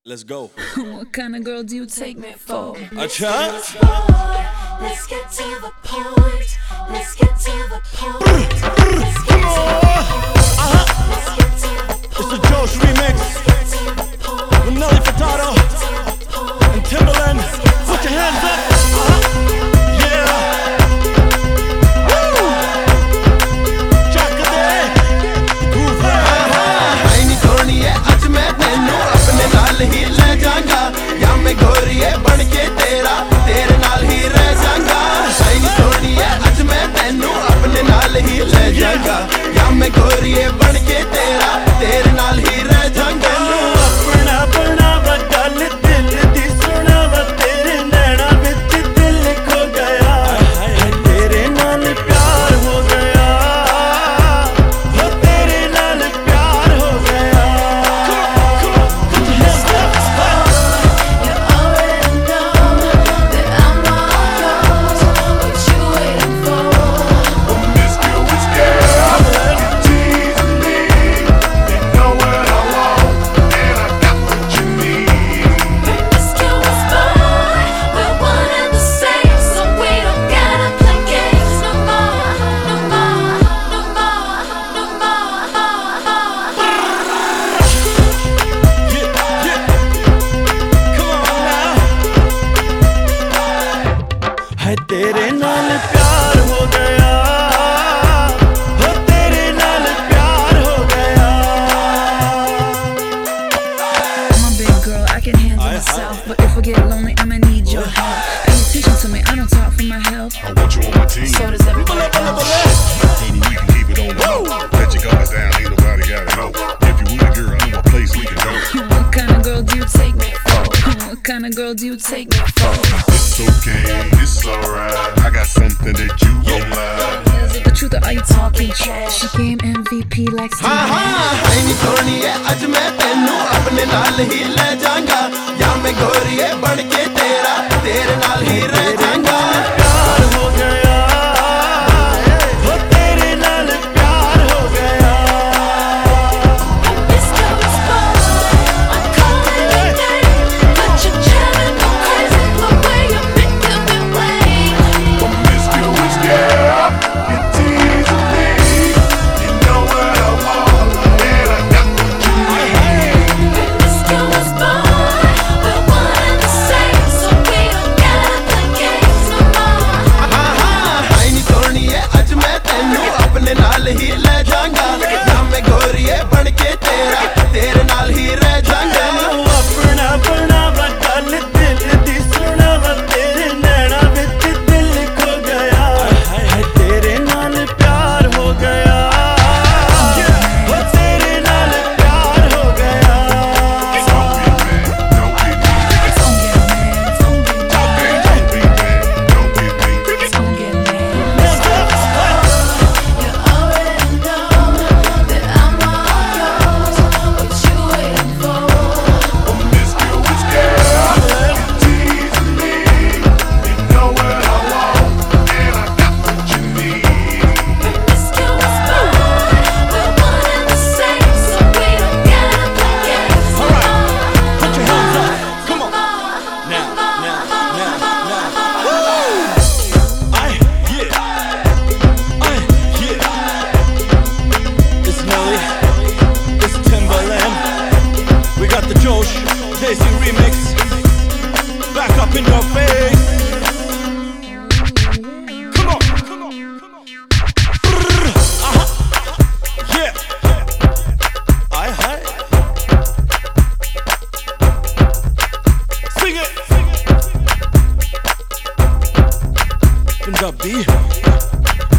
Let's go. What kind of girl do you take me for? Acha? Let's get to the point. Let's get to the point. Let's get to the point. Let's get to the point. It's the Josh remix with Nelly Furtado and Timbaland. Put your hands up. Yeah. Woo. Chakade. Groove. I नहीं छोड़नी है आज मैं तेनू अपने नाल ही ले जाऊंगा या मैं गोरिये बन के तेरे नाल ही रह जाऊंगा I नहीं छोड़नी है आज मैं तेनू अपने नाल ही ले जाऊंगा या मैं गोरिये बन के तेरे नाल ही रह जाऊंगा अपना बनावा गल दिल दी सुनावा तेरे नैना विच दिल खो गया तेरे नाल प्यार हो गया हो तेरे नाल प्यार हो गया You already know that I'm all yours. What you waiting for? This girl was scared, you teasing me. You know what I want, and I got what you need. This girl was born. We're one and the same, so we don't gotta play games no more, no more, no more, no more. Yeah. Come on now. है तेरे नाल प्यार हो गया हो तेरे नाल प्यार हो गया I'm a big girl, I can handle myself. But if I get lonely, I'ma need your help. Pay attention to me, I don't talk for my health. I want you on my team. So does everybody else. Baby, we can keep it on the low. Let your guards down, ain't nobody gotta know. If you with a girl, I know a place we can go. What kind of girl do you take me for? What kind of girl do you take me for? It's okay, it's alright. I got something that you gon' like. Is it the truth or are you talking trash? She came MVP like Steve Nash. I नहीं छोड़नी है आज मैं तेनू अपने नाल ही ले जाऊंगा या मैं गोरिये बन के तेरे नाल ही रह जाऊंगा प्यार हो गया हो तेरे नाल प्यार हो गया This girl was born. I'm calling your name, but you're driving me crazy the way you're making me wait. This girl was scared, you teasing me. You know what I want, and I got what you need. This girl was born. We're one and the same, so we don't gotta play games no more. I नहीं छोड़नी है आज मैं तेनू अपने नाल ही ले जाऊंगा या मैं गोरिये बन के तेरे नाल ही रह जाऊंगा अपना बनावा गल दिल दी सुनावा तेरे नैना विच दिल खो गया तेरे नाल प्यार हो गया हो तेरे नाल प्यार हो गया Don't be mad, don't be mad. Don't get mad, don't be mad. Don't be mad, don't be mad. Don't get mad. You already know that I'm all yours. What you waiting for? This girl was scared, you teasing me. You know what I want, and I got what you need. This girl was born. We're one and the same, so we don't gotta play games no more. Put your hands up. Come on. Now. Woo! Yeah. It's Nelly. It's Timbaland. We got the Josh Daisy remix. Back up in your face. Come on. Brrr. Yeah. Hi. Sing it. Punjabi.